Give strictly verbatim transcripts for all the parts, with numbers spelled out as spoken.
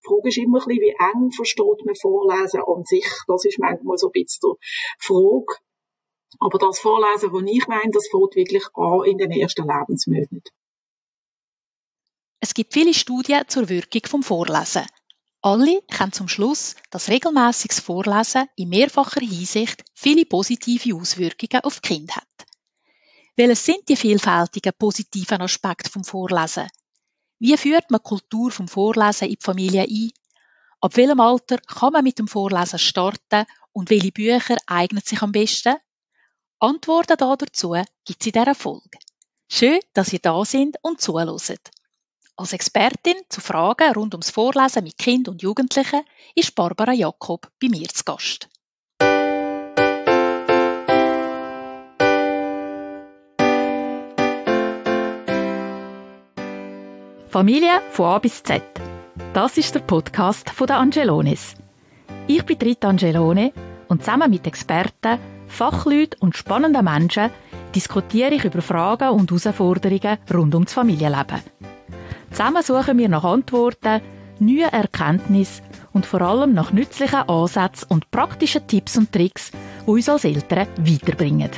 Die Frage ist immer ein bisschen, wie eng versteht man Vorlesen an sich. Das ist manchmal so ein bisschen die Frage. Aber das Vorlesen, was ich meine, das fängt wirklich an in den ersten Lebensmonaten. Es gibt viele Studien zur Wirkung vom Vorlesen. Alle kommen zum Schluss, dass regelmäßiges Vorlesen in mehrfacher Hinsicht viele positive Auswirkungen auf die Kinder hat. Welches sind die vielfältigen positiven Aspekte vom Vorlesen? Wie führt man die Kultur vom Vorlesen in die Familie ein? Ab welchem Alter kann man mit dem Vorlesen starten und welche Bücher eignen sich am besten? Antworten dazu gibt es in dieser Folge. Schön, dass ihr da sind und zuhört. Als Expertin zu Fragen rund ums Vorlesen mit Kindern und Jugendlichen ist Barbara Jakob bei mir zu Gast. Familie von A bis Z. Das ist der Podcast von der Angelones. Ich bin Rita Angelone und zusammen mit Experten, Fachleuten und spannenden Menschen diskutiere ich über Fragen und Herausforderungen rund ums Familienleben. Zusammen suchen wir nach Antworten, neuen Erkenntnissen und vor allem nach nützlichen Ansätzen und praktischen Tipps und Tricks, die uns als Eltern weiterbringen.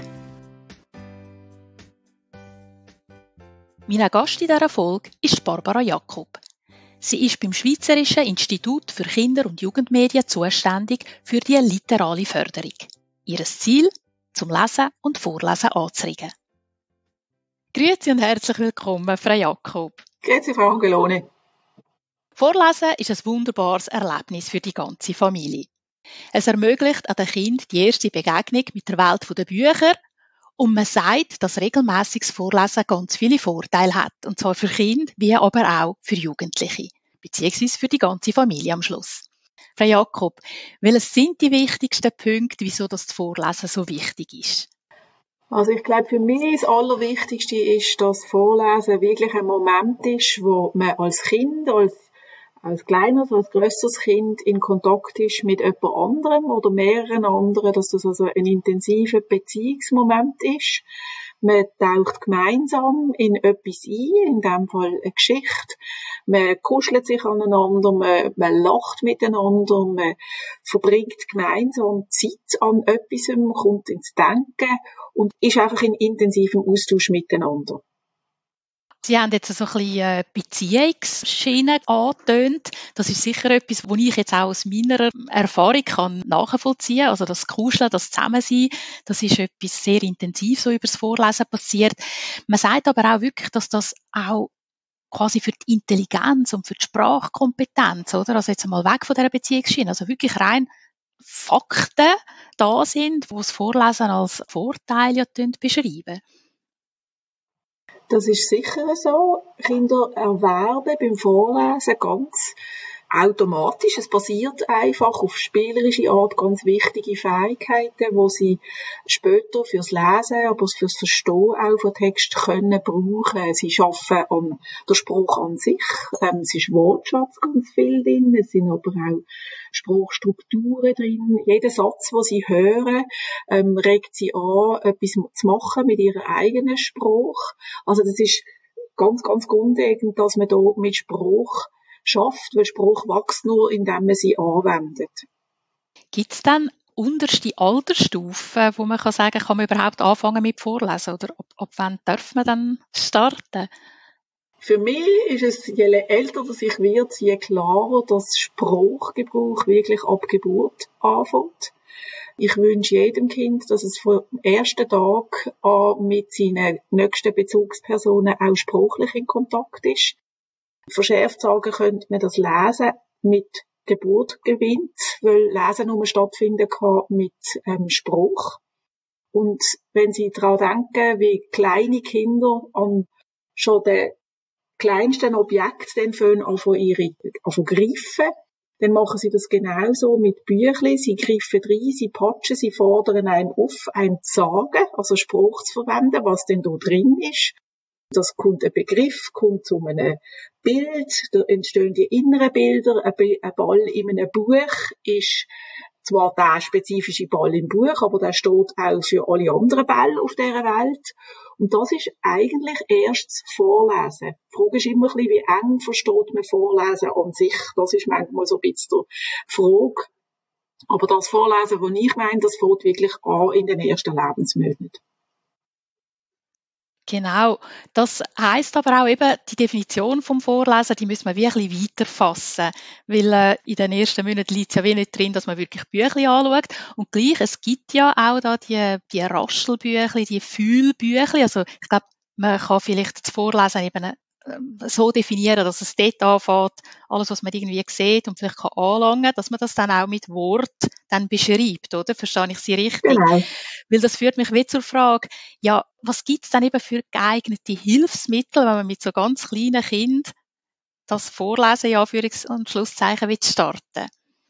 Mein Gast in dieser Folge ist Barbara Jakob. Sie ist beim Schweizerischen Institut für Kinder- und Jugendmedien zuständig für die literale Förderung. Ihr Ziel, zum Lesen und Vorlesen anzuregen. Grüezi und herzlich willkommen, Frau Jakob. Grüezi, Frau Angelone. Vorlesen ist ein wunderbares Erlebnis für die ganze Familie. Es ermöglicht an den Kindern die erste Begegnung mit der Welt der Bücher und man sagt, dass regelmäßiges Vorlesen ganz viele Vorteile hat, und zwar für Kinder wie aber auch für Jugendliche, beziehungsweise für die ganze Familie am Schluss. Frau Jakob, welches sind die wichtigsten Punkte, wieso das Vorlesen so wichtig ist? Also ich glaube, für mich das Allerwichtigste ist, dass Vorlesen wirklich ein Moment ist, wo man als Kind, als, als kleines, als grösseres Kind in Kontakt ist mit jemand anderem oder mehreren anderen, dass das also ein intensiver Beziehungsmoment ist. Man taucht gemeinsam in etwas ein, in dem Fall eine Geschichte. Man kuschelt sich aneinander, man, man lacht miteinander, man verbringt gemeinsam Zeit an etwas, kommt ins Denken und ist einfach in intensivem Austausch miteinander. Sie haben jetzt so ein bisschen Beziehungsschiene angetönt. Das ist sicher etwas, was ich jetzt auch aus meiner Erfahrung kann nachvollziehen kann. Also das Kuscheln, das Zusammensein, das ist etwas sehr intensiv, so über das Vorlesen passiert. Man sagt aber auch wirklich, dass das auch quasi für die Intelligenz und für die Sprachkompetenz, oder? Also jetzt einmal weg von dieser Beziehungsschiene, also wirklich rein Fakten da sind, die das Vorlesen als Vorteil ja beschreiben. Das ist sicher so. Kinder erwerben beim Vorlesen ganz automatisch. Es basiert einfach auf spielerische Art ganz wichtige Fähigkeiten, die sie später fürs Lesen, aber fürs Verstehen auch von Text können brauchen. Sie arbeiten an der Spruch an sich. Ähm, es ist Wortschatz ganz viel drin. Es sind aber auch Sprachstrukturen drin. Jeder Satz, den sie hören, ähm, regt sie an, etwas zu machen mit ihrem eigenen Spruch. Also das ist ganz, ganz grundlegend, dass man da mit Spruch schafft, weil Spruch wächst nur, indem man sie anwendet. Gibt es dann unterste Altersstufen, wo man kann sagen, kann man überhaupt anfangen mit Vorlesen? Oder ab, ab wann darf man dann starten? Für mich ist es, je älter das ich wird, je klarer, dass Sprachgebrauch wirklich ab Geburt anfängt. Ich wünsche jedem Kind, dass es vom ersten Tag an mit seinen nächsten Bezugspersonen auch sprachlich in Kontakt ist. Verschärft sagen könnte man das Lesen mit Geburt gewinnt, weil Lesen nur stattfinden kann mit ähm, Spruch. Und wenn Sie daran denken, wie kleine Kinder an schon den kleinsten Objekt dann fangen an von ihre, an von greifen, dann machen sie das genauso mit Büchli. Sie greifen rein, sie patschen, sie fordern einem auf, einem zu sagen, also Spruch zu verwenden, was denn da drin ist. Das kommt ein Begriff, kommt zu einem Bild, da entstehen die inneren Bilder. Ein Ball in einem Buch ist zwar der spezifische Ball im Buch, aber der steht auch für alle anderen Bälle auf dieser Welt. Und das ist eigentlich erst das Vorlesen. Die Frage ist immer ein bisschen, wie eng versteht man Vorlesen an sich. Das ist manchmal so ein bisschen die Frage. Aber das Vorlesen, was ich meine, das fängt wirklich an in den ersten Lebensmonaten. Genau. Das heisst aber auch eben, die Definition vom Vorlesen, die müssen wir wie ein bisschen weiter fassen. Weil äh, in den ersten Monaten liegt es ja wie nicht drin, dass man wirklich Büchlein anschaut. Und gleich, es gibt ja auch da die, die Raschelbüchlein, die Fühlbüchlein. Also ich glaube, man kann vielleicht das Vorlesen eben so definieren, dass es dort anfängt, alles, was man irgendwie sieht und vielleicht kann anlangen, dass man das dann auch mit Wort dann beschreibt, oder? Verstehe ich Sie richtig? Genau. Weil das führt mich wie zur Frage, ja, was gibt es denn eben für geeignete Hilfsmittel, wenn man mit so ganz kleinen Kindern das Vorlesen, ja, Anführungs- und Schlusszeichen, will starten?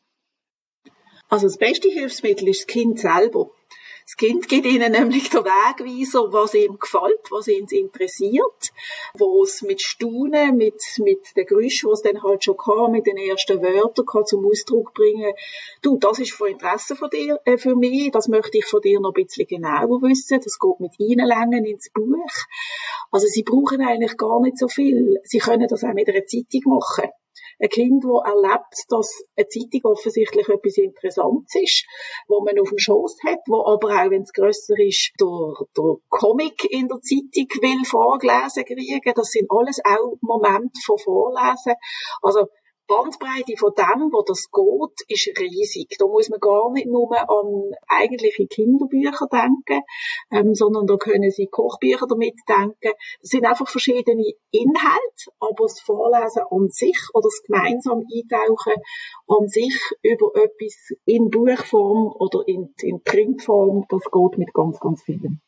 Also das beste Hilfsmittel ist das Kind selber. Das Kind gibt ihnen nämlich den Wegweiser, was ihm gefällt, was ihn interessiert, wo es mit Staunen, mit, mit den Geräuschen, die es dann halt schon kann, mit den ersten Wörtern kann zum Ausdruck bringen. Du, das ist von Interesse von dir, äh, für mich, das möchte ich von dir noch ein bisschen genauer wissen, das geht mit reinlängen ins Buch. Also sie brauchen eigentlich gar nicht so viel. Sie können das auch mit einer Zeitung machen. Ein Kind, das erlebt, dass eine Zeitung offensichtlich etwas Interessantes ist, wo man auf dem Schoss hat, wo aber auch, wenn es grösser ist, der, der Comic in der Zeitung will vorgelesen kriegen. Das sind alles auch Momente von Vorlesen. Also, die Bandbreite von dem, wo das geht, ist riesig. Da muss man gar nicht nur an eigentliche Kinderbücher denken, ähm, sondern da können Sie Kochbücher damit denken. Das sind einfach verschiedene Inhalte, aber das Vorlesen an sich oder das gemeinsam Eintauchen an sich über etwas in Buchform oder in, in Printform, das geht mit ganz, ganz vielen.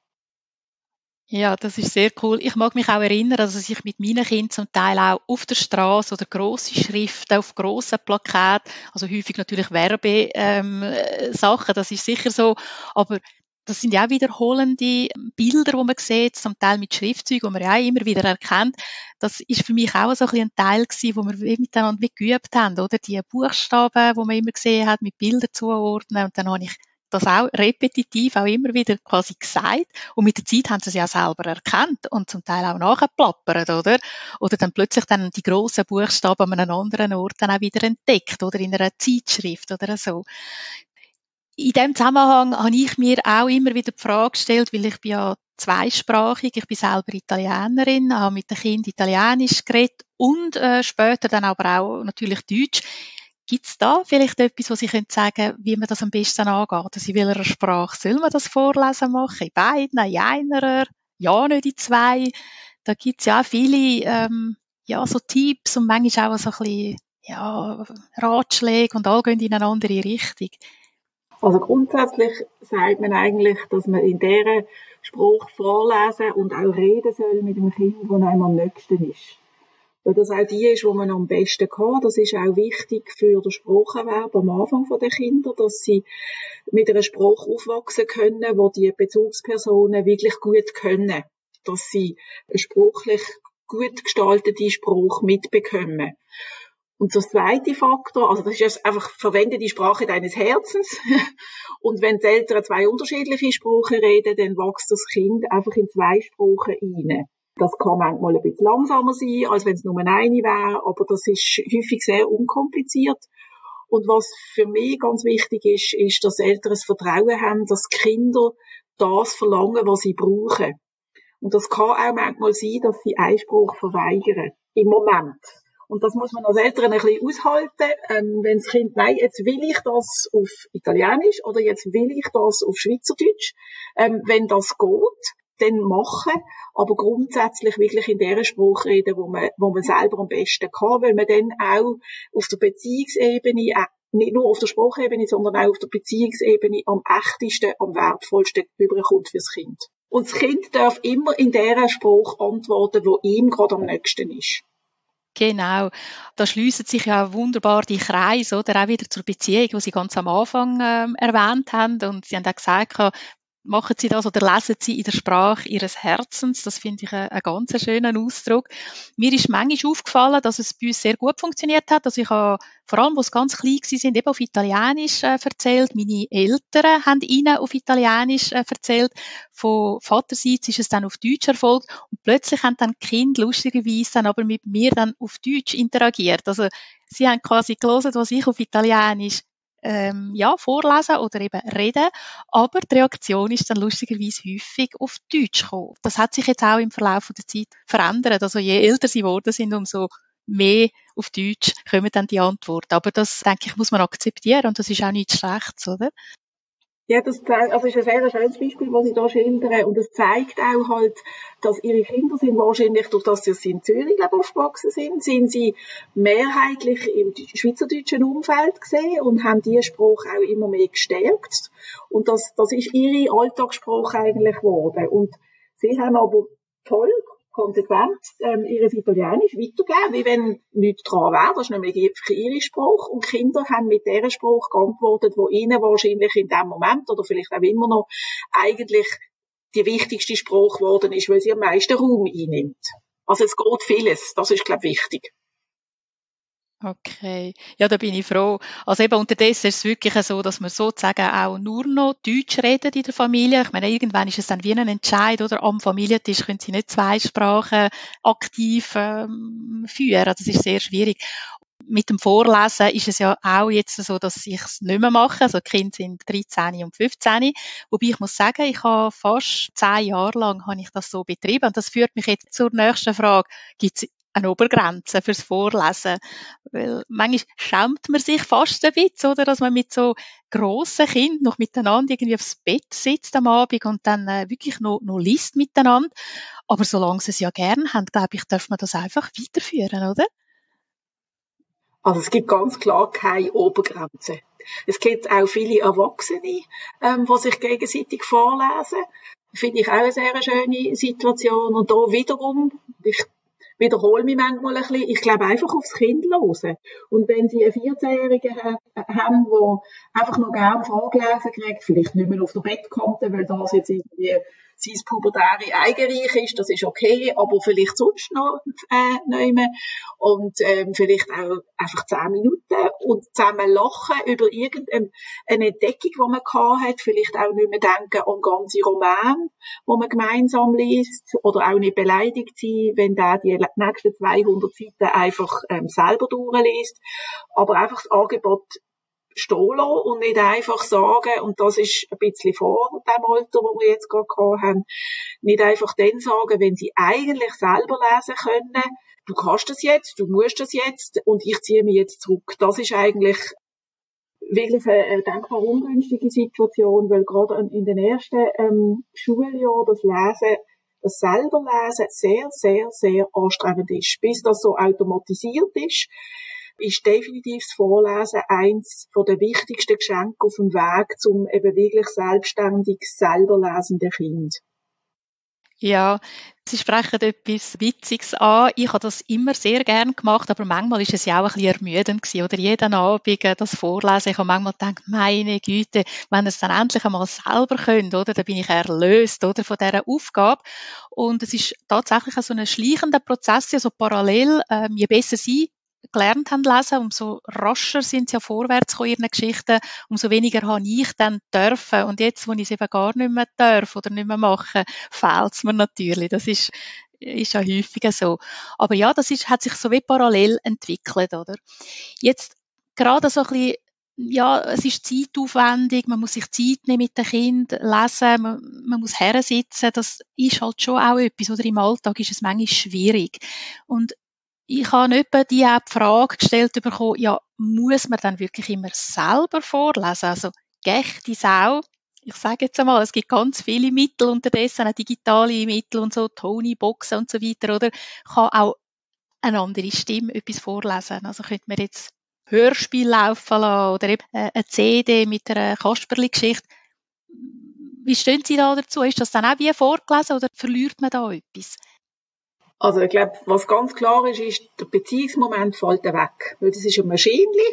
Ja, das ist sehr cool. Ich mag mich auch erinnern, dass ich mit meinen Kindern zum Teil auch auf der Straße oder grosse Schriften auf grossen Plakaten, also häufig natürlich Werbesachen, ähm, Sachen, das ist sicher so, aber das sind ja auch wiederholende Bilder, die man sieht, zum Teil mit Schriftzeugen, die man ja auch immer wieder erkennt. Das ist für mich auch so ein, ein Teil gewesen, wo wir miteinander wie geübt haben, oder? Die Buchstaben, die man immer gesehen hat, mit Bildern zuordnen. Und dann habe ich das auch repetitiv auch immer wieder quasi gesagt. Und mit der Zeit haben sie es ja selber erkannt und zum Teil auch nachgeplappert, oder? Oder dann plötzlich dann die grossen Buchstaben an einem anderen Ort dann auch wieder entdeckt, oder in einer Zeitschrift oder so. In dem Zusammenhang habe ich mir auch immer wieder die Frage gestellt, weil ich bin ja zweisprachig, ich bin selber Italienerin, habe mit den Kindern Italienisch geredet und äh, später dann aber auch natürlich Deutsch. Gibt es da vielleicht etwas, was Sie können sagen, wie man das am besten angeht? Also in welcher Sprache soll man das Vorlesen machen? In beiden, in einer, ja nicht in zwei? Da gibt es ja auch viele ähm, ja, so Tipps und manchmal auch so ein bisschen ja, Ratschläge und alle gehen in eine andere Richtung. Also grundsätzlich sagt man eigentlich, dass man in dieser Sprache vorlesen und auch reden soll mit dem Kind, das einem am nächsten ist. Weil das auch die ist, die man am besten kann. Das ist auch wichtig für den Spracherwerb am Anfang der Kinder, dass sie mit einer Sprache aufwachsen können, wo die Bezugspersonen wirklich gut können. Dass sie eine sprachlich gut gestaltete Sprache mitbekommen. Und der zweite Faktor, also das ist einfach, verwende die Sprache deines Herzens. Und wenn die Eltern zwei unterschiedliche Sprachen reden, dann wächst das Kind einfach in zwei Sprachen rein. Das kann manchmal ein bisschen langsamer sein, als wenn es nur eine wäre, aber das ist häufig sehr unkompliziert. Und was für mich ganz wichtig ist, ist, dass Eltern das Vertrauen haben, dass Kinder das verlangen, was sie brauchen. Und das kann auch manchmal sein, dass sie Einspruch verweigern. Im Moment. Und das muss man als Eltern ein bisschen aushalten, ähm, wenn das Kind, nein, jetzt will ich das auf Italienisch oder jetzt will ich das auf Schweizerdeutsch. Ähm, wenn das geht, dann machen, aber grundsätzlich wirklich in der Sprache reden, wo man, wo man selber am besten kann, weil man dann auch auf der Beziehungsebene, äh, nicht nur auf der Sprachebene, sondern auch auf der Beziehungsebene am echtesten, am wertvollsten überkommt fürs Kind. Und das Kind darf immer in der Sprache antworten, wo ihm gerade am nächsten ist. Genau. Da schliessen sich ja wunderbar die Kreise, oder? Auch wieder zur Beziehung, die Sie ganz am Anfang ähm, erwähnt haben. Und Sie haben auch gesagt, machen sie das oder lesen sie in der Sprache ihres Herzens. Das finde ich einen, einen ganz schönen Ausdruck. Mir ist manchmal aufgefallen, dass es bei uns sehr gut funktioniert hat. Also ich habe, vor allem, wo es ganz klein waren, sind eben auf Italienisch äh, erzählt. Meine Eltern haben ihnen auf Italienisch äh, erzählt. Von Vaterseits ist es dann auf Deutsch erfolgt. Und plötzlich haben dann die Kinder lustigerweise dann aber mit mir dann auf Deutsch interagiert. Also sie haben quasi gelesen, was ich auf Italienisch ähm, ja, vorlesen oder eben reden, aber die Reaktion ist dann lustigerweise häufig auf Deutsch gekommen. Das hat sich jetzt auch im Verlauf der Zeit verändert. Also je älter sie geworden sind, umso mehr auf Deutsch kommen dann die Antworten. Aber das, denke ich, muss man akzeptieren und das ist auch nichts Schlechtes, oder? Ja, das zeigt, also ist ein sehr schönes Beispiel, was Sie da schildern. Und es zeigt auch halt, dass Ihre Kinder sind wahrscheinlich, durch das sie in Zürich aufgewachsen sind, sind sie mehrheitlich im schweizerdeutschen Umfeld gesehen und haben diesen Spruch auch immer mehr gestärkt. Und das, das ist ihre Alltagsspruch eigentlich geworden. Und sie haben aber toll, konsequent ähm, ihr Italienisch weitergeben, wie wenn nichts dran wäre. Das ist nämlich ihr Spruch. Und Kinder haben mit diesem Spruch geantwortet, wo ihnen wahrscheinlich in dem Moment oder vielleicht auch immer noch eigentlich die wichtigste Spruch geworden ist, weil sie am meisten Raum einnimmt. Also es geht vieles. Das ist, glaube ich, wichtig. Okay. Ja, da bin ich froh. Also eben unterdessen ist es wirklich so, dass wir sozusagen auch nur noch Deutsch reden in der Familie. Ich meine, irgendwann ist es dann wie ein Entscheid, oder? Am Familientisch können sie nicht zwei Sprachen aktiv ähm, führen. Das ist sehr schwierig. Mit dem Vorlesen ist es ja auch jetzt so, dass ich es nicht mehr mache. Also die Kinder sind dreizehn und fünfzehn. Wobei ich muss sagen, ich habe fast zehn Jahre lang habe ich das so betrieben. Und das führt mich jetzt zur nächsten Frage. Gibt es eine Obergrenze fürs Vorlesen? Weil manchmal schämt man sich fast ein bisschen, oder, dass man mit so grossen Kindern noch miteinander irgendwie aufs Bett sitzt am Abend und dann äh, wirklich noch, noch liest miteinander. Aber solange sie es ja gern haben, glaube ich, darf man das einfach weiterführen, oder? Also es gibt ganz klar keine Obergrenze. Es gibt auch viele Erwachsene, ähm, die sich gegenseitig vorlesen. Finde ich auch eine sehr schöne Situation. Und da wiederum, ich wiederhole mich manchmal ein bisschen, ich glaube einfach aufs Kind hören. Und wenn Sie einen vierzehnjährigen haben, der einfach noch gern vorgelesen kriegt, vielleicht nicht mehr auf der Bettkante, weil das jetzt irgendwie sein pubertäre Eigenreich ist, das ist okay, aber vielleicht sonst noch äh, nicht mehr. Und ähm, vielleicht auch einfach zehn Minuten und zusammen lachen über irgendeine Entdeckung, die man gehabt hat, vielleicht auch nicht mehr denken an ganze Romane, die man gemeinsam liest, oder auch nicht beleidigt sein, wenn der die nächsten zweihundert Seiten einfach ähm, selber durchliest, aber einfach das Angebot stehen lassen und nicht einfach sagen, und das ist ein bisschen vor dem Alter, wo wir jetzt gerade gehabt haben, nicht einfach dann sagen, wenn sie eigentlich selber lesen können, du kannst das jetzt, du musst das jetzt und ich ziehe mich jetzt zurück. Das ist eigentlich wirklich eine denkbar ungünstige Situation, weil gerade in den ersten ähm, Schuljahren das Lesen, das selber Lesen sehr, sehr, sehr anstrengend ist. Bis das so automatisiert ist, ist definitiv das Vorlesen eins von der wichtigsten Geschenke auf dem Weg zum eben wirklich selbstständig selber lesenden Kind. Ja, Sie sprechen etwas Witziges an. Ich habe das immer sehr gern gemacht, aber manchmal ist es ja auch ein bisschen ermüdend gewesen, oder jeden Abend das Vorlesen. Ich habe manchmal gedacht, meine Güte, wenn ihr es dann endlich einmal selber könnt, oder, dann bin ich erlöst, oder, von dieser Aufgabe. Und es ist tatsächlich so ein schleichender Prozess, also parallel, ähm, je besser Sie gelernt haben lesen, umso rascher sind sie ja vorwärts gekommen in ihren Geschichten, umso weniger habe ich dann dürfen. Und jetzt, wo ich es eben gar nicht mehr darf oder nicht mehr mache, fehlt es mir natürlich. Das ist, ist ja häufiger so. Aber ja, das ist, hat sich so wie parallel entwickelt, oder? Jetzt gerade so ein bisschen, ja, es ist zeitaufwendig, man muss sich Zeit nehmen mit den Kindern, lesen, man, man muss hersitzen, das ist halt schon auch etwas, oder im Alltag ist es manchmal schwierig. Und ich habe etwa die auch die Frage gestellt bekommen, ja, muss man dann wirklich immer selber vorlesen? Also, gechte Sau. Ich sage jetzt einmal, es gibt ganz viele Mittel unterdessen, auch digitale Mittel und so, Tony-Boxen und so weiter, oder? Kann auch eine andere Stimme etwas vorlesen. Also, könnte man jetzt Hörspiel laufen lassen oder eben eine C D mit einer Kasperli-Geschichte. Wie stehen Sie da dazu? Ist das dann auch wie vorgelesen oder verliert man da etwas? Also ich glaube, was ganz klar ist, ist, der Beziehungsmoment fällt weg. Weil das ist ein Maschinchen,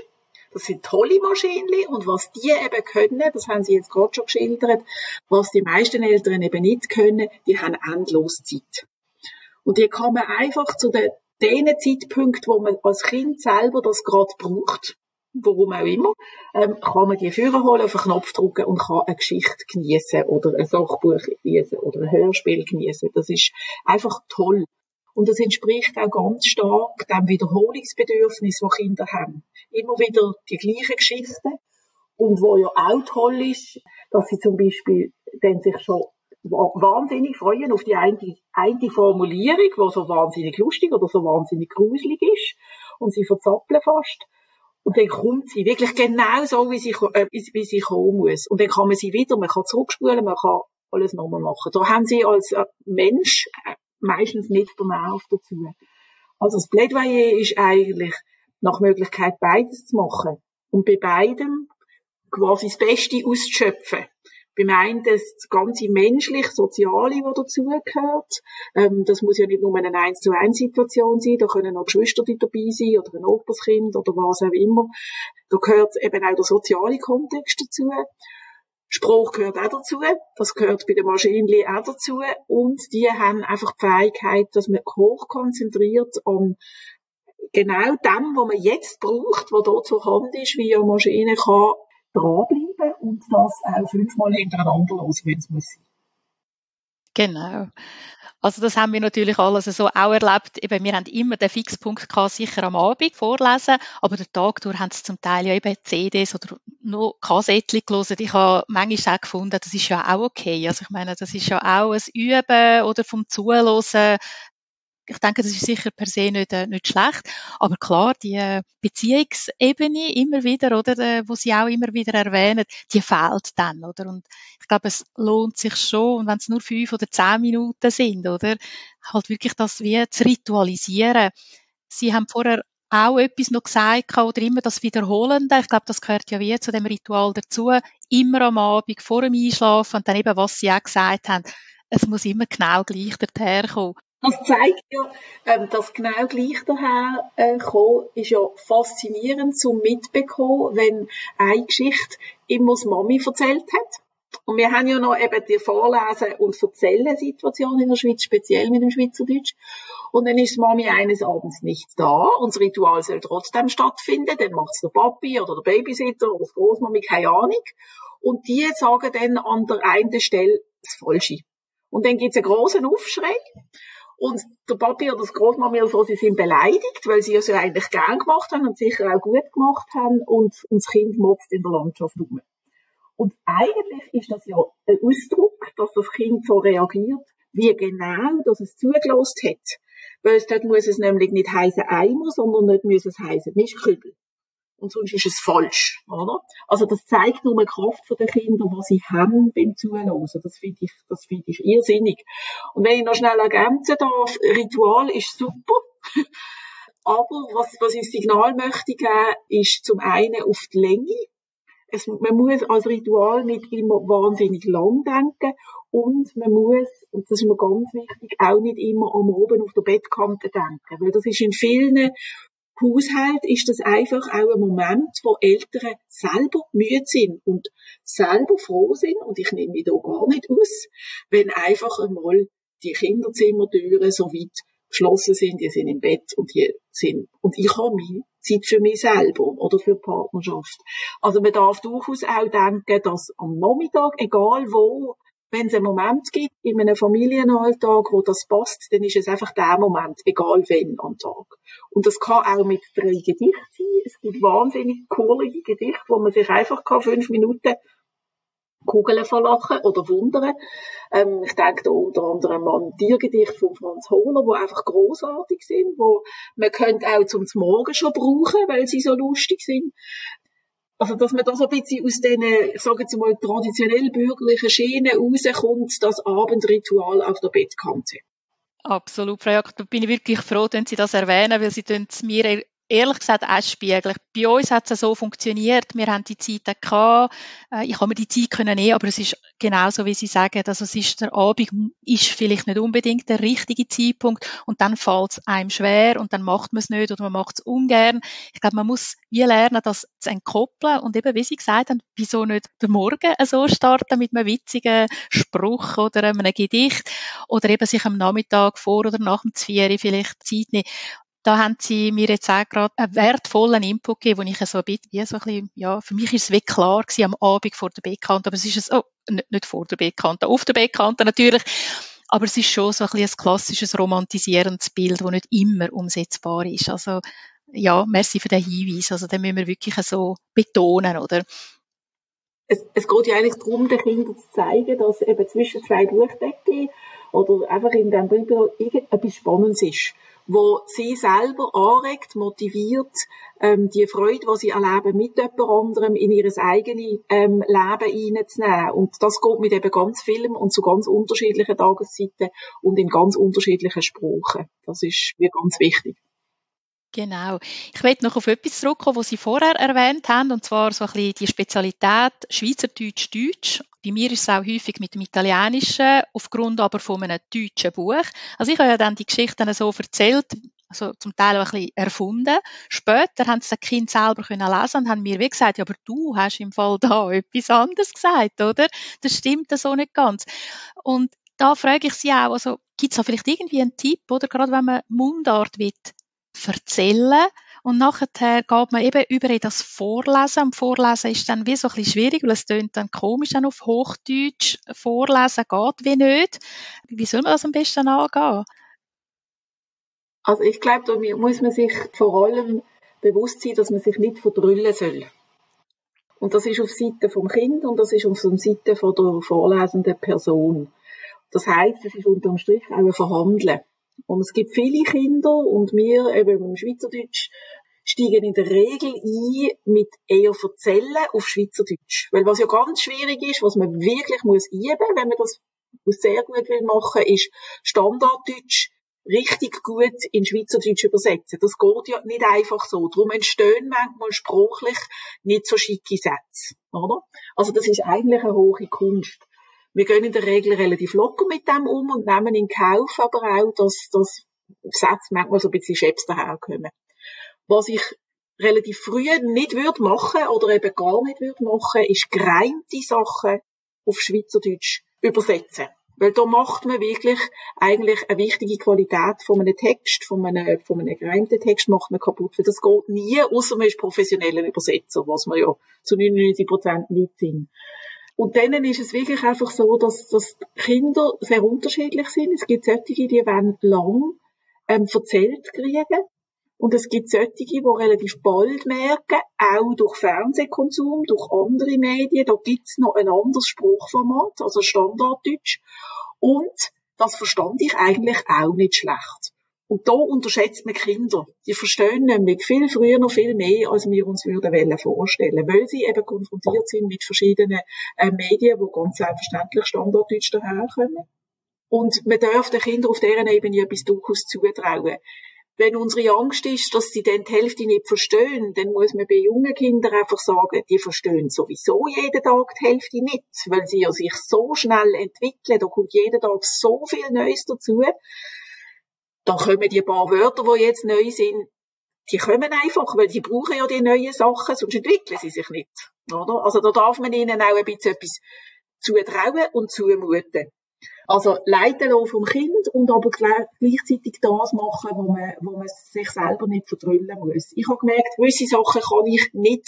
Das sind tolle Maschinen und was die eben können, das haben Sie jetzt gerade schon geschildert, was die meisten Eltern eben nicht können, die haben endlos Zeit. Und die kann man einfach zu den, den Zeitpunkten, wo man als Kind selber das gerade braucht, warum auch immer, ähm, kann man die Führer holen, auf den Knopf drücken und kann eine Geschichte geniessen oder ein Sachbuch geniessen oder ein Hörspiel geniessen. Das ist einfach toll. Und das entspricht auch ganz stark dem Wiederholungsbedürfnis, das Kinder haben. Immer wieder die gleichen Geschichten. Und wo ja auch toll ist, dass sie zum Beispiel dann sich schon wahnsinnig freuen auf die eine, eine Formulierung, die so wahnsinnig lustig oder so wahnsinnig gruselig ist. Und sie verzappeln fast. Und dann kommt sie wirklich genau so, wie sie, äh, wie sie kommen muss. Und dann kann man sie wieder, man kann zurückspulen, man kann alles nochmal machen. Da haben sie als Mensch meistens nicht den Nerv dazu. Also das Plädoyer ist eigentlich nach Möglichkeit beides zu machen. Und bei beidem quasi das Beste auszuschöpfen. Beim einen das ganze menschlich-soziale, was dazugehört. Ähm, das muss ja nicht nur eine eins zu eins Situation sein, da können auch Geschwister dabei sein oder ein Operskind oder was auch immer. Da gehört eben auch der soziale Kontext dazu. Spruch gehört auch dazu, das gehört bei den Maschinen auch dazu und die haben einfach die Fähigkeit, dass man hochkonzentriert an genau dem, was man jetzt braucht, was dort zur Hand ist, wie eine Maschine kann dranbleiben und das auch fünfmal hintereinander los, wenn es muss sein. Genau. Also das haben wir natürlich alles so auch erlebt. Eben, wir haben immer den Fixpunkt gehabt, sicher am Abend vorlesen, aber den Tag durch haben sie zum Teil ja eben C Ds oder noch Kassettchen gelesen. Ich habe manchmal auch gefunden, das ist ja auch okay. Also ich meine, das ist ja auch ein Üben oder vom Zuhören. Ich denke, das ist sicher per se nicht, äh, nicht schlecht. Aber klar, die äh, Beziehungsebene immer wieder, oder, äh, wo Sie auch immer wieder erwähnen, die fehlt dann, oder? Und ich glaube, es lohnt sich schon, und wenn es nur fünf oder zehn Minuten sind, oder? Halt wirklich das wie zu ritualisieren. Sie haben vorher auch etwas noch gesagt, oder immer das Wiederholende. Ich glaube, das gehört ja wie zu dem Ritual dazu. Immer am Abend, vor dem Einschlafen, und dann eben, was Sie auch gesagt haben, es muss immer genau gleich daherkommen. Das zeigt ja, ähm, dass genau gleich daher äh, kommen, ist ja faszinierend zum Mitbekommen, wenn eine Geschichte immer die Mami erzählt hat. Und wir haben ja noch eben die Vorlesen- und Erzählen-Situation in der Schweiz, speziell mit dem Schweizerdeutsch. Und dann ist die Mami eines Abends nicht da und das Ritual soll trotzdem stattfinden. Dann macht es der Papi oder der Babysitter oder die Großmami, keine Ahnung. Und die sagen dann an der einen Stelle das Falsche. Und dann gibt es einen grossen Aufschrei. Und der Papi oder das Großmami oder so, sie sind beleidigt, weil sie es ja eigentlich gern gemacht haben und sicher auch gut gemacht haben und, und das Kind motzt in der Landschaft rum. Und eigentlich ist das ja ein Ausdruck, dass das Kind so reagiert, wie genau, dass es zugelost hat. Weil es dort muss es nämlich nicht heissen Eimer, sondern nicht muss es heissen Mischkübel. Und sonst ist es falsch, oder? Also das zeigt nur die Kraft der Kinder, was sie haben beim Zuhören. Das finde ich, das finde ich irrsinnig. Und wenn ich noch schnell ergänzen darf, Ritual ist super. Aber was, was ich Signal möchte geben, ist zum einen auf die Länge. Es, man muss als Ritual nicht immer wahnsinnig lang denken. Und man muss, und das ist mir ganz wichtig, auch nicht immer am Abend auf der Bettkante denken. Weil das ist in vielen Haushalt ist das einfach auch ein Moment, wo Eltern selber müde sind und selber froh sind, und ich nehme mich da gar nicht aus, wenn einfach einmal die Kinderzimmertüren so weit geschlossen sind, die sind im Bett und die sind, und ich habe meine Zeit für mich selber oder für die Partnerschaft. Also man darf durchaus auch denken, dass am Nachmittag, egal wo, wenn es einen Moment gibt in einem Familienalltag, wo das passt, dann ist es einfach der Moment, egal wann am Tag. Und das kann auch mit drei Gedichten sein. Es gibt wahnsinnig coole Gedichte, wo man sich einfach kann, fünf Minuten Kugeln verlachen oder wundern. Ähm, ich denke da unter anderem an Tiergedichte von Franz Hohler, die einfach grossartig sind, wo man könnte auch zum Morgen schon brauchen, weil sie so lustig sind. Also, dass man da so ein bisschen aus diesen, ich sage jetzt mal, traditionell bürgerlichen Schienen rauskommt, das Abendritual auf der Bettkante. Absolut, Frau Jakob, da bin ich wirklich froh, wenn Sie das erwähnen, weil Sie es mir ehrlich gesagt auch spiegeln. Bei uns hat es so funktioniert, wir haben die Zeit auch gehabt, ich habe mir die Zeit können nehmen, aber es ist genauso, wie Sie sagen, also es ist, der Abend ist vielleicht nicht unbedingt der richtige Zeitpunkt und dann fällt es einem schwer und dann macht man es nicht oder man macht es ungern. Ich glaube, man muss wie lernen, das zu entkoppeln und eben, wie Sie gesagt haben, wieso nicht den Morgen so starten mit einem witzigen Spruch oder einem Gedicht oder eben sich am Nachmittag vor oder nach dem Zvieri vielleicht Zeit nehmen. Da haben Sie mir jetzt auch gerade einen wertvollen Input gegeben, wo ich so ein bisschen, wie so ein bisschen, ja, für mich ist es wie klar gewesen am Abend vor der Bettkante, aber es ist es, oh, nicht, nicht vor der Bettkante, auf der Bettkante natürlich, aber es ist schon so ein bisschen ein klassisches romantisierendes Bild, das nicht immer umsetzbar ist. Also, ja, merci für den Hinweis. Also, den müssen wir wirklich so betonen, oder? Es, es geht ja eigentlich darum, den Kindern zu zeigen, dass eben zwischen zwei Buchdecken oder einfach in diesem Brief irgendetwas Spannendes ist, wo sie selber anregt, motiviert, ähm, die Freude, die sie erleben, mit jemand anderem in ihr eigenes ähm, Leben reinzunehmen. Und das geht mit eben ganz Filmen und zu ganz unterschiedlichen Tageszeiten und in ganz unterschiedlichen Sprachen. Das ist mir ganz wichtig. Genau. Ich möchte noch auf etwas zurückkommen, was Sie vorher erwähnt haben, und zwar so ein bisschen die Spezialität Schweizerdeutsch-Deutsch. Bei mir ist es auch häufig mit dem Italienischen, aufgrund aber von einem deutschen Buch. Also ich habe ja dann die Geschichten so erzählt, also zum Teil auch ein bisschen erfunden. Später haben sie das Kind selber können lesen und haben mir wie gesagt, ja, aber du hast im Fall da etwas anderes gesagt, oder? Das stimmt so nicht ganz. Und da frage ich Sie auch, also gibt es da vielleicht irgendwie einen Tipp, oder gerade wenn man Mundart will, erzählen und nachher geht man eben über in das Vorlesen und Vorlesen ist dann wie so ein bisschen schwierig, weil es tönt dann komisch, dann auf Hochdeutsch vorlesen geht wie nicht. Wie soll man das am besten angehen? Also ich glaube, da muss man sich vor allem bewusst sein, dass man sich nicht verdrüllen soll. Und das ist auf Seite vom Kind und das ist auf Seite von der vorlesenden Person. Das heisst, es ist unterm Strich auch ein Verhandeln. Und es gibt viele Kinder und wir eben im Schweizerdeutsch steigen in der Regel ein mit eher Erzählen auf Schweizerdeutsch. Weil was ja ganz schwierig ist, was man wirklich muss üben, wenn man das sehr gut will machen, ist Standarddeutsch richtig gut in Schweizerdeutsch übersetzen. Das geht ja nicht einfach so. Darum entstehen manchmal sprachlich nicht so schicke Sätze, oder? Also das ist eigentlich eine hohe Kunst. Wir gehen in der Regel relativ locker mit dem um und nehmen in Kauf aber auch, dass, dass Sätze manchmal so ein bisschen Schäbs daherkommen. Was ich relativ früh nicht würde machen oder eben gar nicht würde machen, ist gereimte Sachen auf Schweizerdeutsch übersetzen. Weil da macht man wirklich eigentlich eine wichtige Qualität von einem Text, von einem, von einem gereimten Text macht man kaputt. Weil das geht nie, außer man ist professioneller Übersetzer, was wir ja zu neunundneunzig Prozent nicht sind. Und dann ist es wirklich einfach so, dass, dass Kinder sehr unterschiedlich sind. Es gibt solche, die wollen lang ähm, erzählt kriegen. Und es gibt solche, die relativ bald merken, auch durch Fernsehkonsum, durch andere Medien, da gibt's noch ein anderes Spruchformat, also Standarddeutsch. Und das verstand ich eigentlich auch nicht schlecht. Und da unterschätzt man Kinder. Die verstehen nämlich viel früher noch viel mehr, als wir uns würden vorstellen, weil sie eben konfrontiert sind mit verschiedenen äh, Medien, die ganz selbstverständlich Standarddeutsch daherkommen. Und man darf den Kindern auf deren Ebene etwas durchaus zutrauen. Wenn unsere Angst ist, dass sie dann die Hälfte nicht verstehen, dann muss man bei jungen Kindern einfach sagen, die verstehen sowieso jeden Tag die Hälfte nicht, weil sie ja sich so schnell entwickeln, da kommt jeden Tag so viel Neues dazu. Dann kommen die paar Wörter, die jetzt neu sind, die kommen einfach, weil die brauchen ja die neuen Sachen, sonst entwickeln sie sich nicht, oder? Also da darf man ihnen auch ein bisschen etwas zutrauen und zumuten. Also leiten lassen vom Kind und aber gleichzeitig das machen, wo man, wo man sich selber nicht verdrüllen muss. Ich habe gemerkt, gewisse Sachen kann ich nicht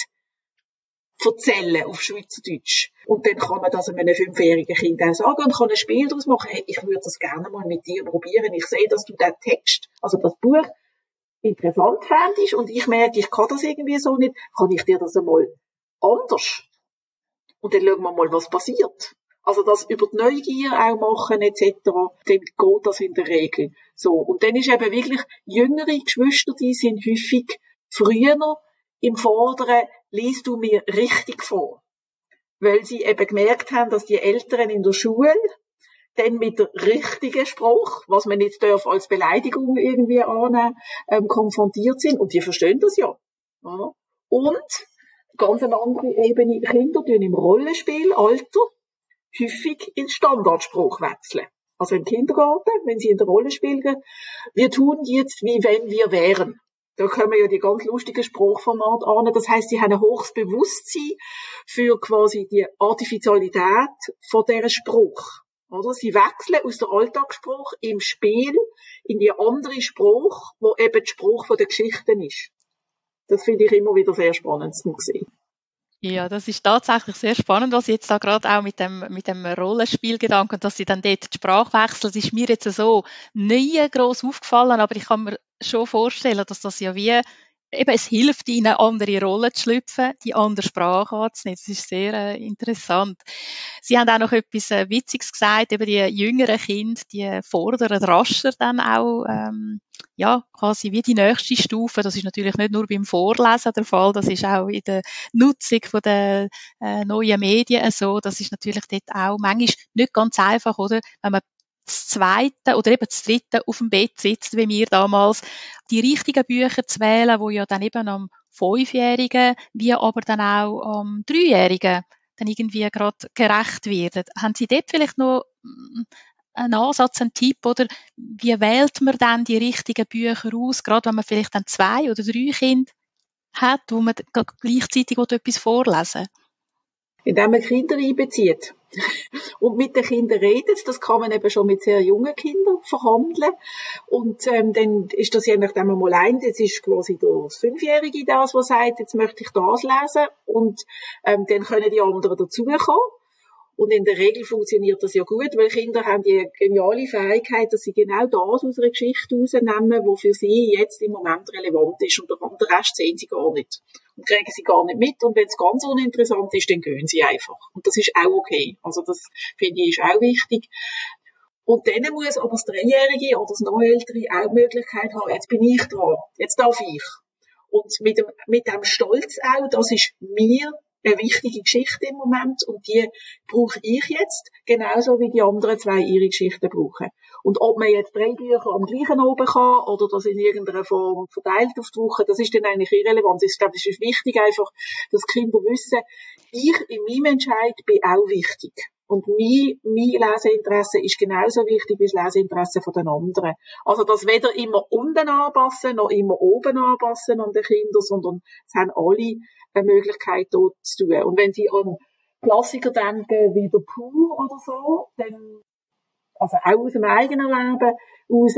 erzählen auf Schweizerdeutsch. Und dann kann man das einem fünfjährigen Kind auch sagen und kann ein Spiel daraus machen. Hey, ich würde das gerne mal mit dir probieren. Ich sehe, dass du den Text, also das Buch, interessant fändest und ich merke, ich kann das irgendwie so nicht. Kann ich dir das einmal anders? Und dann schauen wir mal, was passiert. Also das über die Neugier auch machen et cetera, dann geht das in der Regel so. Und dann ist eben wirklich, jüngere Geschwister, die sind häufig früher im Fordern, liest du mir richtig vor. Weil sie eben gemerkt haben, dass die Älteren in der Schule dann mit der richtigen Spruch, was man nicht darf als Beleidigung irgendwie annehmen, ähm, konfrontiert sind. Und die verstehen das ja. ja. Und ganz eine andere Ebene, Kinder tun im Rollenspielalter häufig in Standardspruch wechseln. Also im Kindergarten, wenn sie in der Rolle spielen, wir tun jetzt, wie wenn wir wären. Da kommen ja die ganz lustigen Spruchformate an. Das heisst, sie haben ein hohes Bewusstsein für quasi die Artificialität von dieser Spruch. Oder? Sie wechseln aus der Alltagsspruch im Spiel in die andere Spruch, wo eben die Spruch von der Geschichten ist. Das finde ich immer wieder sehr spannend zu sehen. Ja, das ist tatsächlich sehr spannend, was jetzt da gerade auch mit dem, mit dem Rollenspielgedanken, dass sie dann dort die Sprache wechseln. Das ist mir jetzt so nie gross aufgefallen, aber ich kann mir schon vorstellen, dass das ja wie, eben, es hilft ihnen, andere Rollen zu schlüpfen, die andere Sprache anzunehmen. Das ist sehr äh, interessant. Sie haben auch noch etwas äh, Witziges gesagt, eben die jüngeren Kinder, die fordern rascher dann auch, ähm, ja, quasi wie die nächste Stufe. Das ist natürlich nicht nur beim Vorlesen der Fall, das ist auch in der Nutzung von der äh, neuen Medien so. Das ist natürlich dort auch manchmal nicht ganz einfach, oder? Wenn man das zweite oder eben das dritte auf dem Bett sitzt, wie wir damals, die richtigen Bücher zu wählen, wo ja dann eben am Fünfjährigen, wie aber dann auch am Dreijährigen dann irgendwie gerade gerecht werden. Haben Sie dort vielleicht noch einen Ansatz, einen Tipp, oder wie wählt man dann die richtigen Bücher aus, gerade wenn man vielleicht dann zwei oder drei Kinder hat, wo man gleichzeitig etwas vorlesen will? Indem man Kinder einbezieht und mit den Kindern redet. Das kann man eben schon mit sehr jungen Kindern verhandeln. Und ähm, dann ist das je nachdem mal eins. Jetzt ist quasi das Fünfjährige das, der sagt, jetzt möchte ich das lesen. Und ähm, dann können die anderen dazukommen. Und in der Regel funktioniert das ja gut, weil Kinder haben die geniale Fähigkeit, dass sie genau das aus einer Geschichte rausnehmen, was für sie jetzt im Moment relevant ist. Und den Rest sehen sie gar nicht. Und kriegen sie gar nicht mit. Und wenn es ganz uninteressant ist, dann gehen sie einfach. Und das ist auch okay. Also das, finde ich, ist auch wichtig. Und dann muss aber das Dreijährige oder das noch Ältere auch die Möglichkeit haben, jetzt bin ich dran. Jetzt darf ich. Und mit dem, mit dem Stolz auch, das ist mir eine wichtige Geschichte im Moment und die brauche ich jetzt, genauso wie die anderen zwei ihre Geschichten brauchen. Und ob man jetzt drei Bücher am gleichen oben kann oder das in irgendeiner Form verteilt auf die Woche, das ist dann eigentlich irrelevant. Ich glaube, es ist wichtig einfach, dass Kinder wissen, ich in meinem Entscheid bin auch wichtig. Und mein, mein Leseinteresse ist genauso wichtig wie das Leseinteresse von den anderen. Also das weder immer unten anpassen, noch immer oben anpassen an den Kindern, sondern es haben alle eine Möglichkeit, dort zu tun. Und wenn Sie an Klassiker denken, wie der Pooh oder so, dann, also auch aus dem eigenen Leben raus,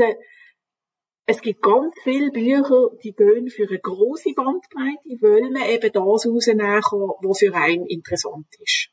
es gibt ganz viele Bücher, die gehen für eine grosse Bandbreite, weil man eben das rausnehmen kann, was für einen interessant ist.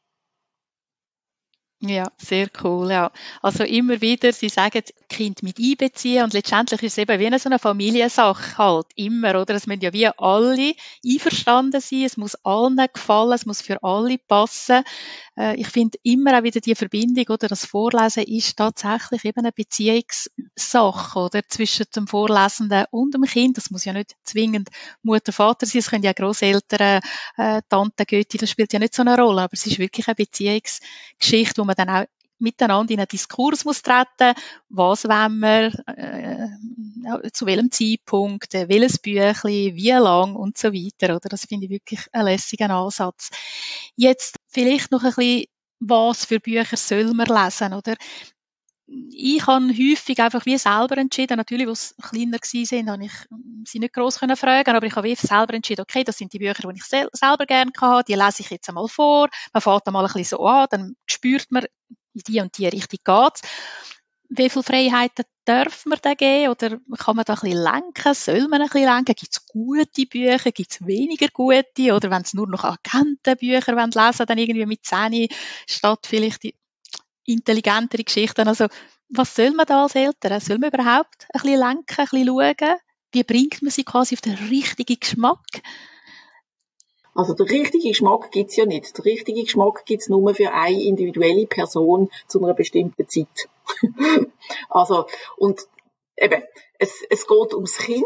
Ja, sehr cool, ja. Also immer wieder, Sie sagen, Kind mit einbeziehen und letztendlich ist es eben wie eine so eine Familiensache halt, immer, oder? Es müssen ja wie alle einverstanden sein, es muss allen gefallen, es muss für alle passen. Äh, ich finde immer auch wieder die Verbindung, oder? Das Vorlesen ist tatsächlich eben eine Beziehungssache, oder? Zwischen dem Vorlesenden und dem Kind. Das muss ja nicht zwingend Mutter, Vater sein, es können ja Grosseltern, äh, Tante, Götti, das spielt ja nicht so eine Rolle, aber es ist wirklich eine Beziehungsgeschichte, wo man dann auch miteinander in einen Diskurs muss treten, was wollen wir, äh, zu welchem Zeitpunkt, äh, welches Büchlein, wie lang und so weiter, oder? Das finde ich wirklich einen lässigen Ansatz. Jetzt vielleicht noch ein bisschen, was für Bücher soll man lesen, oder? Ich habe häufig einfach wie selber entschieden, natürlich, als sie kleiner waren, habe ich sie nicht gross fragen, aber ich habe wie selber entschieden, okay, das sind die Bücher, die ich sel- selber gerne hatte, die lese ich jetzt einmal vor, man fährt einmal ein bisschen so an, dann spürt man, in die und die Richtung geht's. Wie viele Freiheiten darf man da geben, oder kann man da ein bisschen lenken, soll man ein bisschen lenken, gibt es gute Bücher, gibt es weniger gute, oder wenn es nur noch Agentenbücher lesen wollen, dann irgendwie mit zehn statt vielleicht die intelligentere Geschichten. Also, was soll man da als Eltern? Soll man überhaupt ein bisschen lenken, ein bisschen schauen? Wie bringt man sie quasi auf den richtigen Geschmack? Also der richtige Geschmack gibt's ja nicht. Der richtige Geschmack gibt's nur für eine individuelle Person zu einer bestimmten Zeit. Also, und eben, es, es geht ums Kind.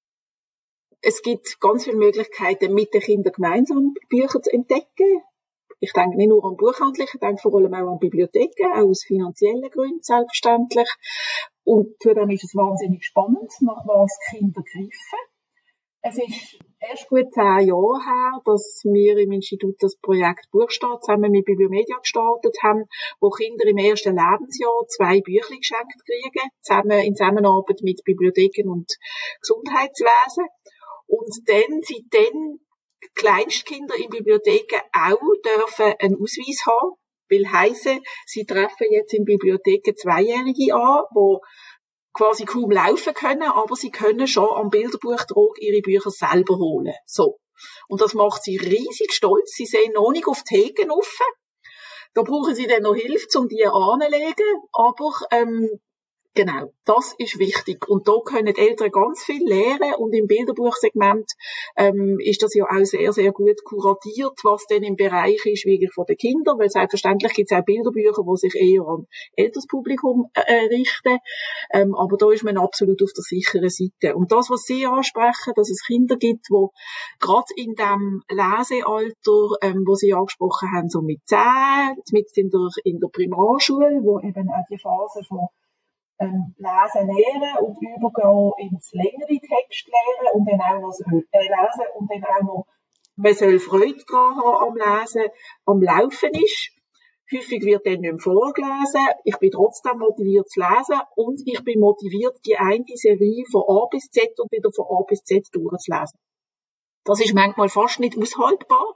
Es gibt ganz viele Möglichkeiten, mit den Kindern gemeinsam Bücher zu entdecken. ich denke nicht nur an Buchhandlungen, ich denke vor allem auch an Bibliotheken, auch aus finanziellen Gründen selbstverständlich. Und zudem ist es wahnsinnig spannend, nach was Kinder greifen. Es ist erst gut zehn Jahre her, dass wir im Institut das Projekt Buchstabe zusammen mit Bibliomedia gestartet haben, wo Kinder im ersten Lebensjahr zwei Bücher geschenkt kriegen, zusammen in Zusammenarbeit mit Bibliotheken und Gesundheitswesen. Und dann, seitdem die Kleinstkinder in Bibliotheken auch dürfen einen Ausweis haben, will heissen, sie treffen jetzt in Bibliotheken Zweijährige an, die quasi kaum laufen können, aber sie können schon am Bilderbuchdruck ihre Bücher selber holen. So. Und das macht sie riesig stolz. Sie sehen noch nicht auf die Theken offen. Da brauchen sie dann noch Hilfe, um die anzulegen. Aber, ähm, genau, das ist wichtig. Und da können die Eltern ganz viel lernen. Und im Bilderbuchsegment ähm, ist das ja auch sehr, sehr gut kuratiert, was denn im Bereich ist, wirklich von den Kindern. Weil selbstverständlich gibt es auch Bilderbücher, die sich eher an älteres Publikum äh, richten. Ähm, aber da ist man absolut auf der sicheren Seite. Und das, was Sie ansprechen, dass es Kinder gibt, die gerade in dem Lesealter, ähm, wo Sie angesprochen haben, so mit zehn, mit in der, in der Primarschule, wo eben auch die Phase von Ähm, lesen lernen und übergehen ins längere Textlernen und dann auch noch äh, lesen und dann auch noch, man soll Freude dran haben am Lesen, am Laufen ist. Häufig wird dann nicht mehr vorgelesen. Ich bin trotzdem motiviert zu lesen und ich bin motiviert, die eine Serie von A bis Z und wieder von A bis Z durchzulesen. Das ist manchmal fast nicht aushaltbar.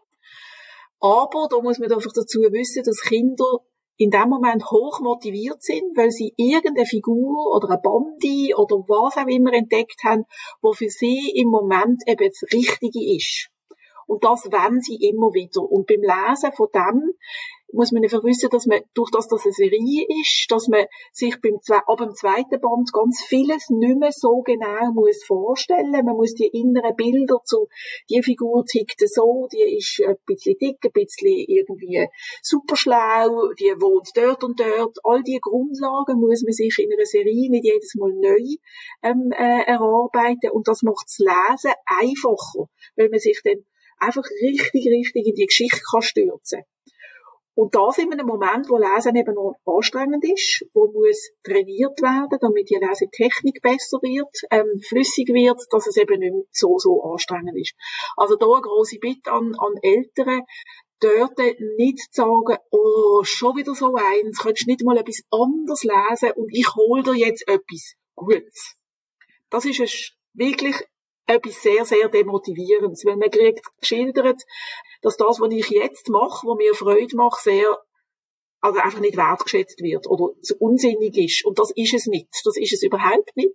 Aber da muss man einfach dazu wissen, dass Kinder in dem Moment hoch motiviert sind, weil sie irgendeine Figur oder eine Bande oder was auch immer entdeckt haben, wo für sie im Moment eben das Richtige ist. Und das wollen sie immer wieder. Und beim Lesen von dem muss man einfach wissen, dass man, durch das das eine Serie ist, dass man sich beim, ab dem zweiten Band ganz vieles nicht mehr so genau muss vorstellen. Man muss die inneren Bilder zu, die Figur tickt so, die ist ein bisschen dick, ein bisschen irgendwie super schlau, die wohnt dort und dort. All die Grundlagen muss man sich in einer Serie nicht jedes Mal neu ähm, äh, erarbeiten. Und das macht das Lesen einfacher, weil man sich dann einfach richtig, richtig in die Geschichte kann stürzen. Und das in einem Moment, wo Lesen eben noch anstrengend ist, wo muss trainiert werden, damit die Lesetechnik besser wird, ähm, flüssig wird, dass es eben nicht mehr so, so anstrengend ist. Also da eine grosse Bitte an, an Eltern, dort nicht zu sagen, oh, schon wieder so eins, könntest nicht mal etwas anderes lesen und ich hol dir jetzt etwas Gutes. Das ist ein, wirklich etwas sehr, sehr Demotivierendes, weil man kriegt geschildert, dass das, was ich jetzt mache, was mir Freude macht, sehr, also einfach nicht wertgeschätzt wird oder so unsinnig ist. Und das ist es nicht. Das ist es überhaupt nicht.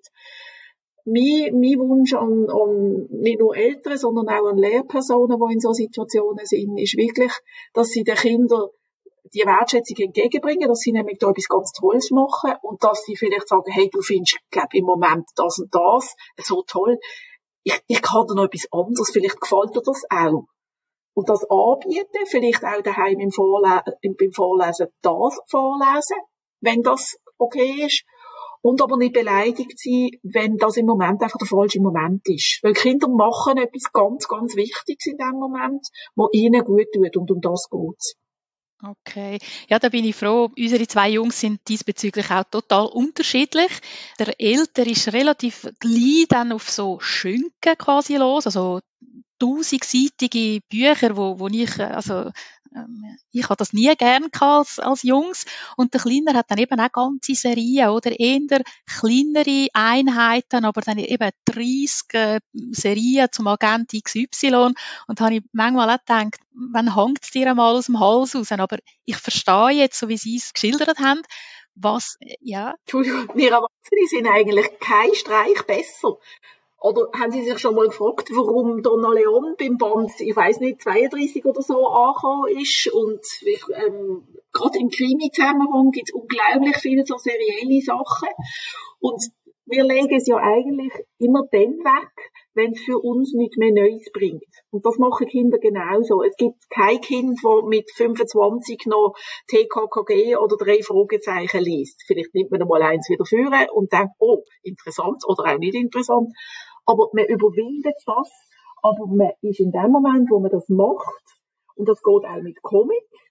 Mein, mein Wunsch an, an nicht nur Eltern, sondern auch an Lehrpersonen, die in so Situationen sind, ist wirklich, dass sie den Kindern die Wertschätzung entgegenbringen, dass sie nämlich da etwas ganz Tolles machen und dass sie vielleicht sagen, hey, du findest, glaub, im Moment das und das so toll. Ich, ich kann dir noch etwas anderes, vielleicht gefällt dir das auch. Und das anbieten, vielleicht auch daheim im Vorle- beim Vorlesen das vorlesen, wenn das okay ist. Und aber nicht beleidigt sein, wenn das im Moment einfach der falsche Moment ist. Weil Kinder machen etwas ganz, ganz Wichtiges in dem Moment, was ihnen gut tut. Und um das geht's. Okay. Ja, da bin ich froh. Unsere zwei Jungs sind diesbezüglich auch total unterschiedlich. Der Ältere ist relativ gleich dann auf so Schünken quasi los, also tausendseitige Bücher, wo, wo ich, also, ähm, ich habe das nie gern gehabt als, als Jungs. Und der Kleiner hat dann eben auch ganze Serien oder eher kleinere Einheiten, aber dann eben dreißig äh, Serien zum Agent X Y. Und da habe ich manchmal auch gedacht, wann hängt es dir einmal aus dem Hals raus? Aber ich verstehe jetzt, so wie Sie es geschildert haben, was, ja. Entschuldigung, wir Erwachsene sind eigentlich kein Streich besser. Oder haben Sie sich schon mal gefragt, warum Donna Leon beim Band, ich weiss nicht, zweiunddreissig oder so angekommen ist? Und ähm, gerade im Krimi-Zusammenhang gibt es unglaublich viele so serielle Sachen. Und wir legen es ja eigentlich immer dann weg, wenn es für uns nicht mehr Neues bringt. Und das machen Kinder genauso. Es gibt kein Kind, das mit fünfundzwanzig noch T K K G oder drei Fragezeichen liest. Vielleicht nimmt man einmal eins wieder führen und denkt, oh, interessant oder auch nicht interessant. Aber man überwindet das. Aber man ist in dem Moment, wo man das macht, und das geht auch mit Comic,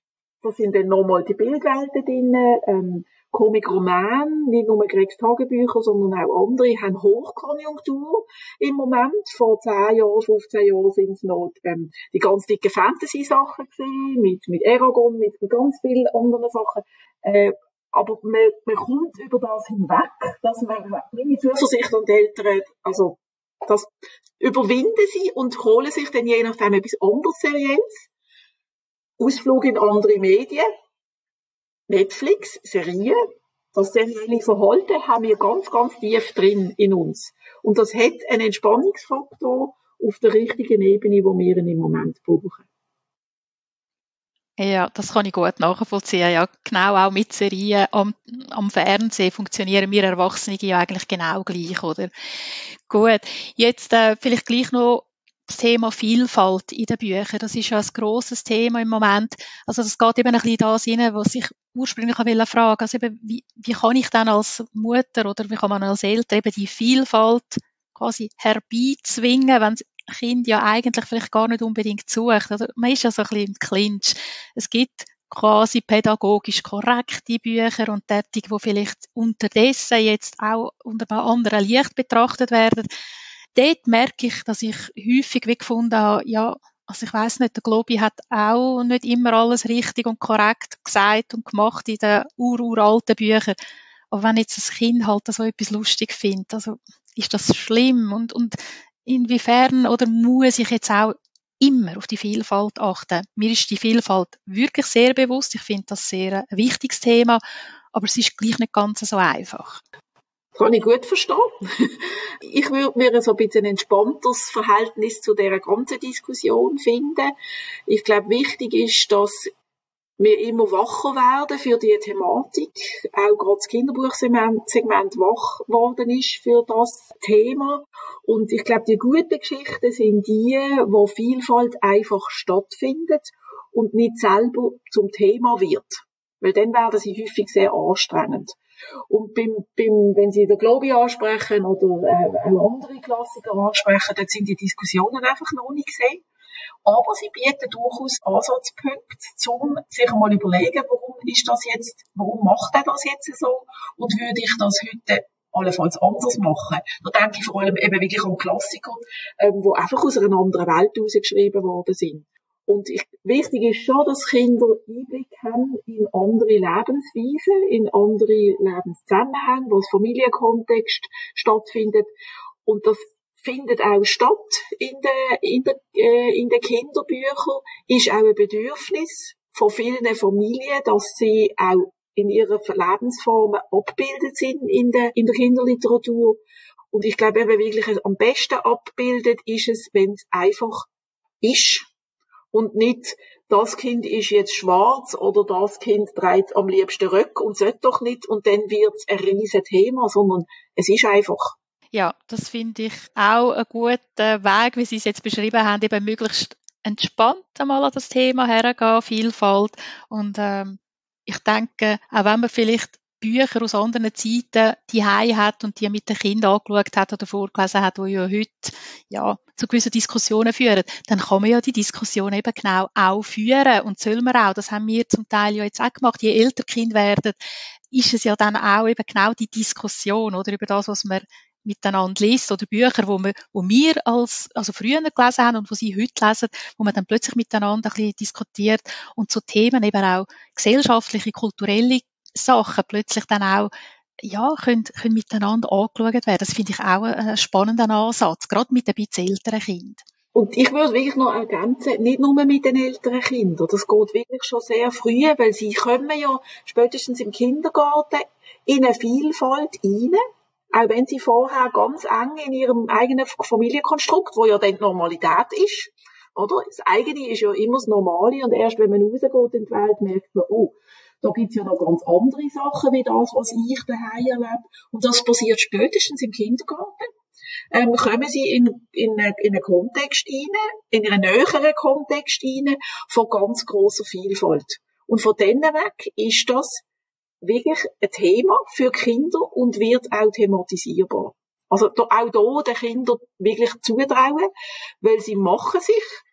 da sind dann nochmal die Bildwelten drin, ähm, Comic-Roman, nicht nur Gregs Tagebücher, sondern auch andere, haben Hochkonjunktur im Moment. Vor zehn Jahren, fünfzehn Jahren sind es noch ähm, die ganz dicken Fantasy-Sachen gewesen, mit, mit Eragon, mit ganz vielen anderen Sachen. Äh, aber man, man kommt über das hinweg, dass man, meine Zuversicht und Eltern, also, das überwinden sie und holen sich dann je nachdem etwas anderes Serielles. Ausflug in andere Medien. Netflix, Serien, das serielle Verhalten haben wir ganz, ganz tief drin in uns. Und das hat einen Entspannungsfaktor auf der richtigen Ebene, wo wir ihn im Moment brauchen. Ja, das kann ich gut nachvollziehen. Ja, genau auch mit Serien am, am Fernsehen funktionieren wir Erwachsene ja eigentlich genau gleich, oder? Gut, jetzt äh, vielleicht gleich noch das Thema Vielfalt in den Büchern. Das ist ja ein grosses Thema im Moment. Also das geht eben ein bisschen das rein, was ich ursprünglich fragen wollte. Also eben, wie, wie kann ich dann als Mutter oder wie kann man als Eltern eben die Vielfalt quasi herbeizwingen, wenn das Kind ja eigentlich vielleicht gar nicht unbedingt sucht. Also man ist ja so ein bisschen im Clinch. Es gibt quasi pädagogisch korrekte Bücher und derartige, die vielleicht unterdessen jetzt auch unter einem anderen Licht betrachtet werden. Dort merke ich, dass ich häufig wie gefunden habe, ja, also ich weiss nicht, der Globi hat auch nicht immer alles richtig und korrekt gesagt und gemacht in den ururalten Büchern. Aber wenn jetzt das Kind halt so etwas lustig findet, also ist das schlimm? Und, und inwiefern oder muss ich jetzt auch immer auf die Vielfalt achten? Mir ist die Vielfalt wirklich sehr bewusst. Ich finde das sehr ein wichtiges Thema, aber es ist gleich nicht ganz so einfach. Kann ich gut verstehen. Ich würde mir so ein bisschen ein entspannteres Verhältnis zu dieser ganzen Diskussion finden. Ich glaube, wichtig ist, dass wir immer wacher werden für die Thematik. Auch gerade das Kinderbuchsegment wach geworden ist für das Thema. Und ich glaube, die guten Geschichten sind die, wo Vielfalt einfach stattfindet und nicht selber zum Thema wird. Weil dann werden sie häufig sehr anstrengend. Und beim, beim, wenn Sie den Globi ansprechen oder äh, andere Klassiker ansprechen, dann sind die Diskussionen einfach noch nicht gesehen. Aber sie bieten durchaus Ansatzpunkte, um sich einmal überlegen, warum ist das jetzt, warum macht er das jetzt so und würde ich das heute allenfalls anders machen. Da denke ich vor allem eben wirklich an Klassiker, ähm, die einfach aus einer anderen Welt herausgeschrieben worden sind. Und ich, wichtig ist schon, dass Kinder Einblick haben in andere Lebensweisen, in andere Lebenszusammenhänge, wo das Familienkontext stattfindet. Und das findet auch statt in den, in den, äh, in den Kinderbüchern, ist auch ein Bedürfnis von vielen Familien, dass sie auch in ihrer Lebensformen abgebildet sind in der, in der Kinderliteratur. Und ich glaube eben wirklich, am besten abgebildet ist es, wenn es einfach ist. Und nicht, das Kind ist jetzt schwarz oder das Kind trägt am liebsten Röcke und sollte doch nicht und dann wird es ein riesen Thema, sondern es ist einfach. Ja, das finde ich auch einen guten Weg, wie Sie es jetzt beschrieben haben, eben möglichst entspannt einmal an das Thema hergehen, Vielfalt. Und ähm, ich denke, auch wenn man vielleicht Bücher aus anderen Zeiten die hat und die mit den Kindern angeschaut hat oder vorgelesen hat, die ja heute ja, zu gewissen Diskussionen führen, dann kann man ja die Diskussion eben genau auch führen und soll man auch. Das haben wir zum Teil ja jetzt auch gemacht. Je älter Kinder werden, ist es ja dann auch eben genau die Diskussion oder über das, was man miteinander liest oder Bücher, wo wir, wo wir als, also früher gelesen haben und wo sie heute lesen, wo man dann plötzlich miteinander ein bisschen diskutiert und so Themen eben auch gesellschaftliche, kulturelle Sachen plötzlich dann auch, ja, können, können miteinander angeschaut werden. Das finde ich auch einen spannenden Ansatz, gerade mit ein bisschen älteren Kindern. Und ich würde wirklich noch ergänzen, nicht nur mit den älteren Kindern, das geht wirklich schon sehr früh, weil sie kommen ja spätestens im Kindergarten in eine Vielfalt rein, auch wenn sie vorher ganz eng in ihrem eigenen Familienkonstrukt, wo ja dann die Normalität ist, oder? Das eigene ist ja immer das Normale und erst wenn man rausgeht in die Welt, merkt man, oh, da gibt's ja noch ganz andere Sachen wie das, was ich daheim erlebe. Und das passiert spätestens im Kindergarten. Ähm, kommen sie in, in, in einen Kontext rein, in einen näheren Kontext rein, von ganz grosser Vielfalt. Und von denen weg ist das wirklich ein Thema für Kinder und wird auch thematisierbar. Also auch da den Kindern wirklich zutrauen, weil sie machen sich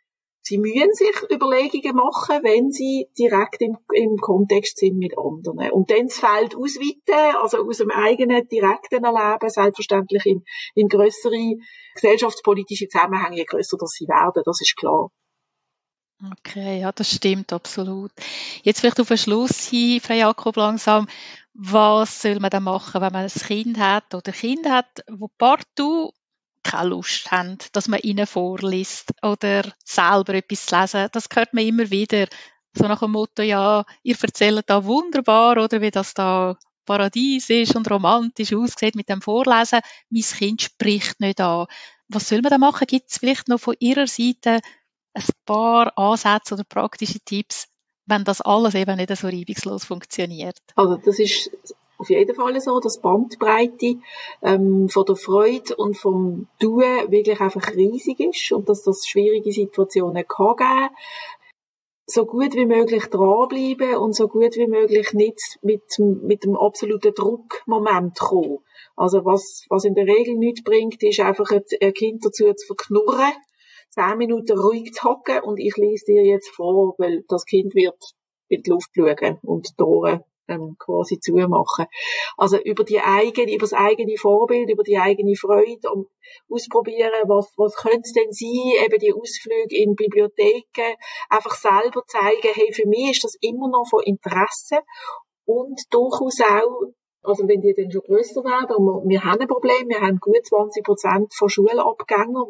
Sie müssen sich Überlegungen machen, wenn sie direkt im, im Kontext sind mit anderen. Und dann das Feld ausweiten, also aus dem eigenen direkten Erleben, selbstverständlich in, in grössere gesellschaftspolitische Zusammenhänge, je grösser das sie werden, das ist klar. Okay, ja, das stimmt, absolut. Jetzt vielleicht auf den Schluss hin, Frau Jakob, langsam. Was soll man dann machen, wenn man ein Kind hat oder Kinder hat, wo partout keine Lust haben, dass man ihnen vorliest oder selber etwas zu lesen? Das hört man immer wieder. So nach dem Motto, ja, ihr erzählt da wunderbar, oder wie das da Paradies ist und romantisch aussieht mit dem Vorlesen. Mein Kind spricht nicht an. Was soll man da machen? Gibt es vielleicht noch von Ihrer Seite ein paar Ansätze oder praktische Tipps, wenn das alles eben nicht so reibungslos funktioniert? Also das ist auf jeden Fall so, dass die Bandbreite ähm, von der Freude und vom Tun wirklich einfach riesig ist und dass das schwierige Situationen kann geben. So gut wie möglich dranbleiben und so gut wie möglich nicht mit, mit dem absoluten Druckmoment kommen. Also was, was in der Regel nicht bringt, ist einfach ein Kind dazu zu verknurren, zehn Minuten ruhig zu hocken und ich lese dir jetzt vor, weil das Kind wird in die Luft schauen und die Tore ähm, quasi zumachen. Also über die eigene, über das eigene Vorbild, über die eigene Freude und ausprobieren, was, was könnte es denn sein, eben die Ausflüge in Bibliotheken, einfach selber zeigen, hey, für mich ist das immer noch von Interesse und durchaus auch, also wenn die dann schon grösser werden, und wir, wir haben ein Problem, wir haben gut zwanzig Prozent von Schulabgängern,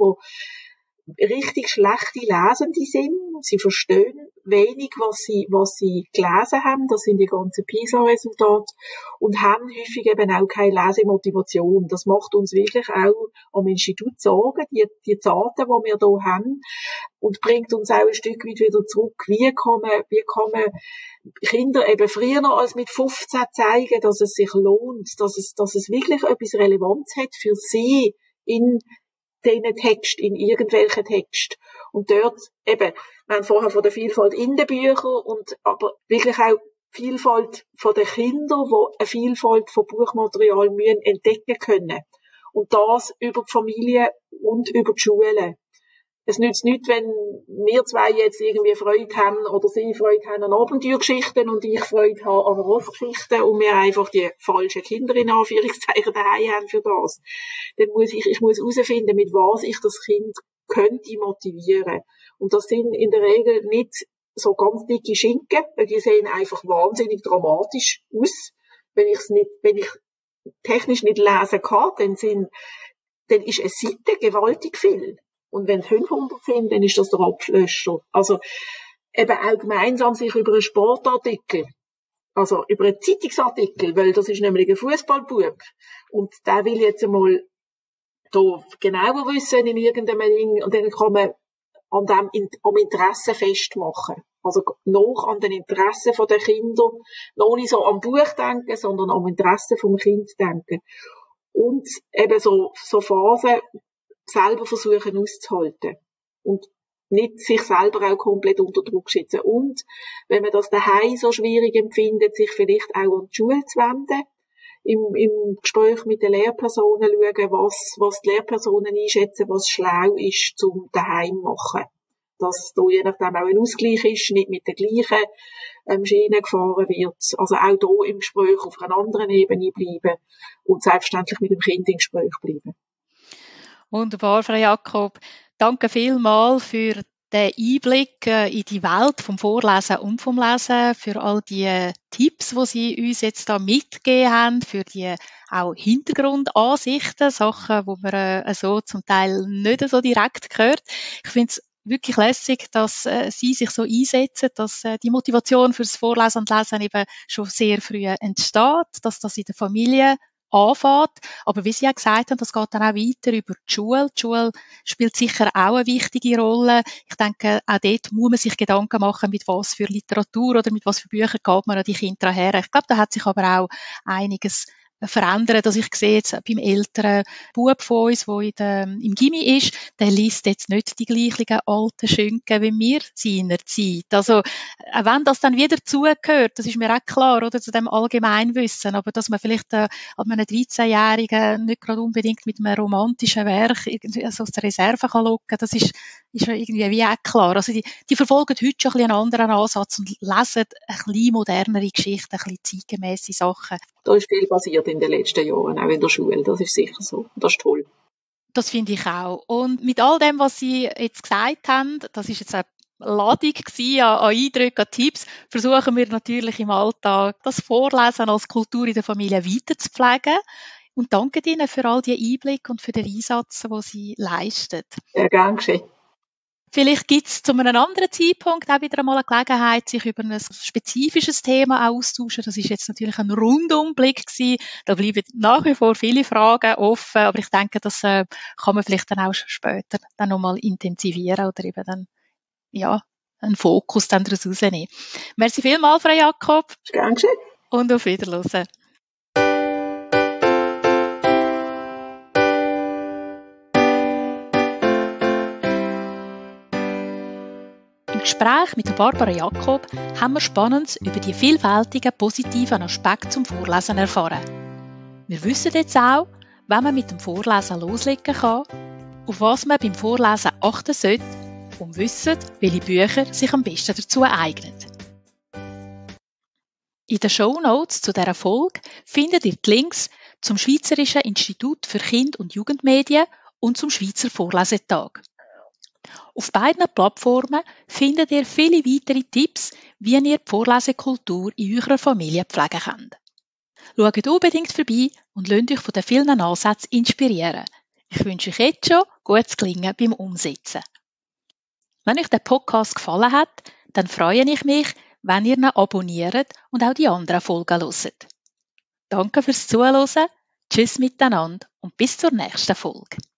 die richtig schlechte Lesende sind. Sie verstehen wenig, was sie, was sie gelesen haben. Das sind die ganzen PISA-Resultate. Und haben häufig eben auch keine Lesemotivation. Das macht uns wirklich auch am Institut Sorgen, die, die Daten, die wir hier haben. Und bringt uns auch ein Stück weit wieder zurück. Wie kann man, wie kann man Kinder eben früher noch als mit fünfzehn zeigen, dass es sich lohnt, dass es, dass es wirklich etwas Relevanz hat für sie in diesen Text, in irgendwelchen Text. Und dort eben, wir haben vorher von der Vielfalt in den Büchern und aber wirklich auch Vielfalt von den Kindern, die eine Vielfalt von Buchmaterial müssen entdecken können. Und das über die Familie und über die Schulen. Es nützt nichts, wenn wir zwei jetzt irgendwie Freude haben oder sie Freude haben an Abenteuergeschichten und ich Freude habe an Rossgeschichten und wir einfach die falschen Kinder in Anführungszeichen daheim haben für das. Dann muss ich, ich muss herausfinden, mit was ich das Kind könnte motivieren. Und das sind in der Regel nicht so ganz dicke Schinken, weil die sehen einfach wahnsinnig dramatisch aus. Wenn ich es nicht, wenn ich technisch nicht lesen kann, dann sind, dann ist eine Seite gewaltig viel. Und wenn es fünfhundert sind, dann ist das der Abschlöscher. Also, eben auch gemeinsam sich über einen Sportartikel, also über einen Zeitungsartikel, weil das ist nämlich ein Fußballbub. Und der will jetzt einmal da genauer wissen in irgendeinem Ding, und dann kann man an dem, am Interesse festmachen. Also, noch an den Interessen der Kinder, noch nicht so am Buch denken, sondern am Interesse vom Kind denken. Und eben so, so Phasen, selber versuchen auszuhalten und nicht sich selber auch komplett unter Druck setzen. Und wenn man das daheim so schwierig empfindet, sich vielleicht auch an die Schule zu wenden, im, im Gespräch mit den Lehrpersonen schauen, was, was die Lehrpersonen einschätzen, was schlau ist zum daheim machen. Dass da je nachdem auch ein Ausgleich ist, nicht mit der gleichen ähm, Schiene gefahren wird. Also auch da im Gespräch auf einer anderen Ebene bleiben und selbstverständlich mit dem Kind im Gespräch bleiben. Wunderbar, Frau Jakob. Danke vielmals für den Einblick in die Welt vom Vorlesen und vom Lesen, für all die Tipps, die Sie uns jetzt da mitgegeben haben, für die auch Hintergrundansichten, Sachen, die man äh, so zum Teil nicht so direkt hört. Ich finde es wirklich lässig, dass äh, Sie sich so einsetzen, dass äh, die Motivation fürs Vorlesen und Lesen eben schon sehr früh entsteht, dass das in der Familie anfängt. Aber wie Sie ja gesagt haben, das geht dann auch weiter über die Schule. Die Schule spielt sicher auch eine wichtige Rolle. Ich denke, auch dort muss man sich Gedanken machen, mit was für Literatur oder mit was für Büchern geht man an die Kinder her. Ich glaube, da hat sich aber auch einiges verändern, dass ich sehe jetzt beim älteren Bub von uns, der in der, im Gymi ist, der liest jetzt nicht die gleichen alten Schinken wie wir seinerzeit. Also, auch wenn das dann wieder zugehört, das ist mir auch klar, oder, zu dem Allgemeinwissen, aber dass man vielleicht äh, ab einem dreizehnjährigen nicht gerade unbedingt mit einem romantischen Werk irgendwie also aus der Reserve kann locken, das ist, ist irgendwie wie auch klar. Also die, die verfolgen heute schon ein bisschen einen anderen Ansatz und lesen ein bisschen modernere Geschichten, ein bisschen zeitgemässe Sachen. Da ist viel passiert in den letzten Jahren, auch in der Schule, das ist sicher so. Das ist toll. Das finde ich auch. Und mit all dem, was Sie jetzt gesagt haben, das ist jetzt eine Ladung gewesen an, an Eindrücken, an Tipps, versuchen wir natürlich im Alltag das Vorlesen als Kultur in der Familie weiter zu pflegen. Und danke Ihnen für all die Einblicke und für den Einsatz, den Sie leisten. Sehr gern geschehen. Vielleicht gibt es zu einem anderen Zeitpunkt auch wieder einmal eine Gelegenheit, sich über ein spezifisches Thema auszutauschen. Das ist jetzt natürlich ein Rundumblick gewesen. Da bleiben nach wie vor viele Fragen offen, aber ich denke, das äh, kann man vielleicht dann auch später dann nochmal intensivieren oder eben dann, ja, einen Fokus dann daraus rausnehmen. Merci vielmals, Frau Jakob. Gern geschehen. Und auf Wiederhören. Im Gespräch mit Barbara Jakob haben wir Spannendes über die vielfältigen positiven Aspekte zum Vorlesen erfahren. Wir wissen jetzt auch, wenn man mit dem Vorlesen loslegen kann, auf was man beim Vorlesen achten sollte und wissen, welche Bücher sich am besten dazu eignen. In den Shownotes zu dieser Folge findet ihr die Links zum Schweizerischen Institut für Kind- und Jugendmedien und zum Schweizer Vorlesetag. Auf beiden Plattformen findet ihr viele weitere Tipps, wie ihr die Vorlesekultur in eurer Familie pflegen könnt. Schaut unbedingt vorbei und lasst euch von den vielen Ansätzen inspirieren. Ich wünsche euch jetzt schon gutes Gelingen beim Umsetzen. Wenn euch der Podcast gefallen hat, dann freue ich mich, wenn ihr ihn abonniert und auch die anderen Folgen hört. Danke fürs Zuhören, tschüss miteinander und bis zur nächsten Folge.